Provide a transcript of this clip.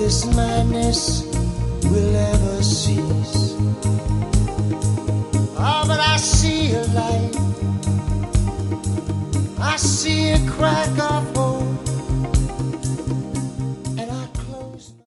this madness will ever cease. Oh, but I see a light, I see a crack of hope.